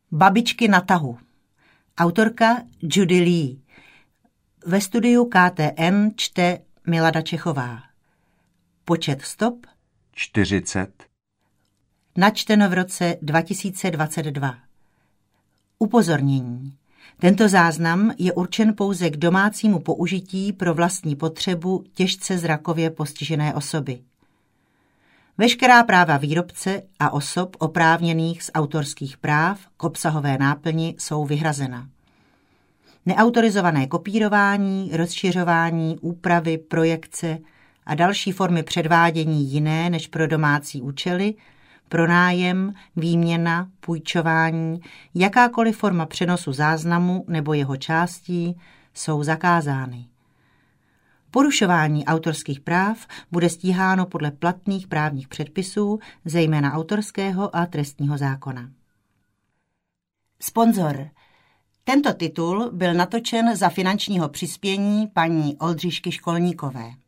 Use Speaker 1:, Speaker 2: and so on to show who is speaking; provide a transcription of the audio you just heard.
Speaker 1: Babičky na tahu. Autorka Judy Lee. Ve studiu KTN čte Milada Čechová. Počet stop
Speaker 2: 40.
Speaker 1: Načteno v roce 2022. Upozornění. Tento záznam je určen pouze k domácímu použití pro vlastní potřebu těžce zrakově postižené osoby. Veškerá práva výrobce a osob oprávněných z autorských práv k obsahové náplni jsou vyhrazena. Neautorizované kopírování, rozšiřování, úpravy, projekce a další formy předvádění jiné než pro domácí účely, pronájem, výměna, půjčování, jakákoliv forma přenosu záznamu nebo jeho částí jsou zakázány. Porušování autorských práv bude stíháno podle platných právních předpisů, zejména autorského a trestního zákona. Sponzor. Tento titul byl natočen za finančního přispění paní Oldřišky Školníkové.